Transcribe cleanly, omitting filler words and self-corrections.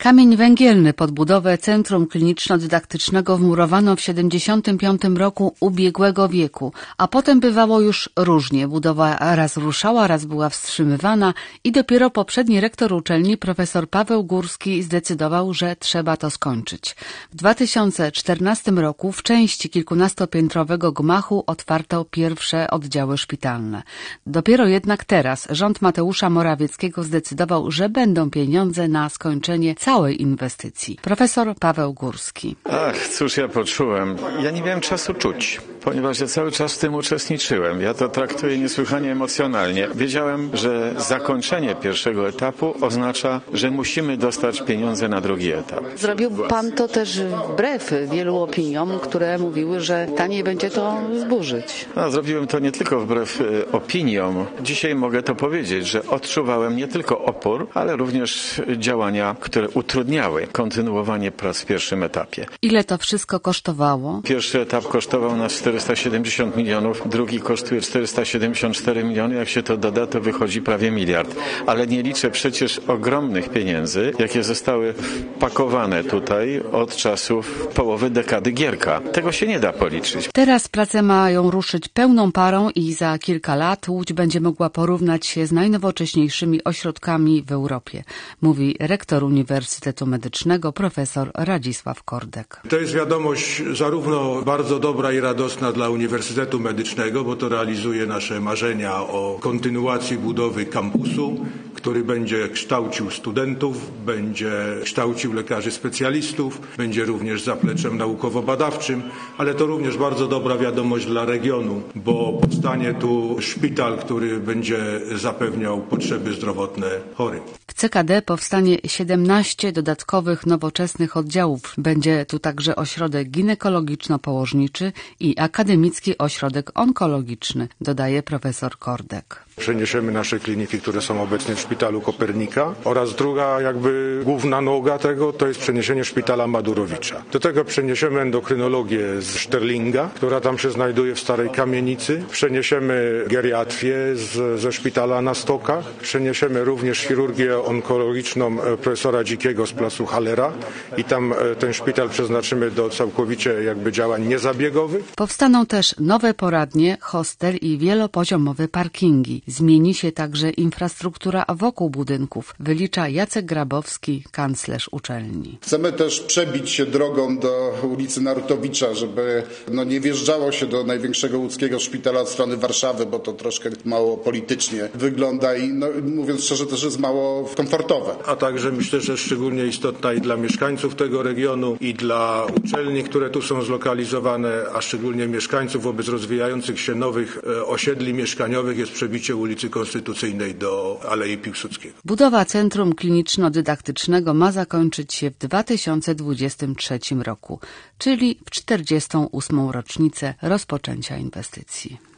Kamień węgielny pod budowę Centrum Kliniczno-Dydaktycznego wmurowano w 1975 roku ubiegłego wieku, a potem bywało już różnie. Budowa raz ruszała, raz była wstrzymywana i dopiero poprzedni rektor uczelni, profesor Paweł Górski, zdecydował, że trzeba to skończyć. W 2014 roku w części kilkunastopiętrowego gmachu otwarto pierwsze oddziały szpitalne. Dopiero jednak teraz rząd Mateusza Morawieckiego zdecydował, że będą pieniądze na skończenie całej inwestycji. Profesor Paweł Górski. Ach, cóż ja poczułem. Ja nie miałem czasu czuć, ponieważ ja cały czas w tym uczestniczyłem. Ja to traktuję niesłychanie emocjonalnie. Wiedziałem, że zakończenie pierwszego etapu oznacza, że musimy dostać pieniądze na drugi etap. Zrobił pan to też wbrew wielu opiniom, które mówiły, że taniej będzie to zburzyć. Zrobiłem to nie tylko wbrew opiniom. Dzisiaj mogę to powiedzieć, że odczuwałem nie tylko opór, ale również działania, które utrudniały kontynuowanie prac w pierwszym etapie. Ile to wszystko kosztowało? Pierwszy etap kosztował nas 470 milionów, drugi kosztuje 474 miliony. Jak się to doda, to wychodzi prawie miliard. Ale nie liczę przecież ogromnych pieniędzy, jakie zostały wpakowane tutaj od czasów połowy dekady Gierka. Tego się nie da policzyć. Teraz prace mają ruszyć pełną parą i za kilka lat Łódź będzie mogła porównać się z najnowocześniejszymi ośrodkami w Europie, mówi rektor Uniwersytetu Medycznego profesor Radzisław Kordek. To jest wiadomość zarówno bardzo dobra i radosna dla Uniwersytetu Medycznego, bo to realizuje nasze marzenia o kontynuacji budowy kampusu, który będzie kształcił studentów, będzie kształcił lekarzy specjalistów, będzie również zapleczem naukowo-badawczym, ale to również bardzo dobra wiadomość dla regionu, bo powstanie tu szpital, który będzie zapewniał potrzeby zdrowotne chorych. W CKD powstanie 17 dodatkowych nowoczesnych oddziałów. Będzie tu także ośrodek ginekologiczno-położniczy i akademicki ośrodek onkologiczny, dodaje profesor Kordek. Przeniesiemy nasze kliniki, które są obecnie w szpitalu Kopernika oraz druga jakby główna noga tego to jest przeniesienie szpitala Madurowicza. Do tego przeniesiemy endokrynologię z Sterlinga, która tam się znajduje w starej kamienicy. Przeniesiemy geriatrię ze szpitala na Stokach. Przeniesiemy również chirurgię onkologiczną profesora Dzikiego z placu Hallera i tam ten szpital przeznaczymy do całkowicie jakby działań niezabiegowych. Powstaną też nowe poradnie, hostel i wielopoziomowe parkingi. Zmieni się także infrastruktura wokół budynków, wylicza Jacek Grabowski, kanclerz uczelni. Chcemy też przebić się drogą do ulicy Narutowicza, żeby nie wjeżdżało się do największego łódzkiego szpitala od strony Warszawy, bo to troszkę mało politycznie wygląda i mówiąc szczerze też jest mało komfortowe. A także myślę, że szczególnie istotna i dla mieszkańców tego regionu i dla uczelni, które tu są zlokalizowane, a szczególnie mieszkańców wobec rozwijających się nowych osiedli mieszkaniowych jest przebicie ulicy Konstytucyjnej do Alei Piłsudskiego. Budowa Centrum Kliniczno-Dydaktycznego ma zakończyć się w 2023 roku, czyli w 48. rocznicę rozpoczęcia inwestycji.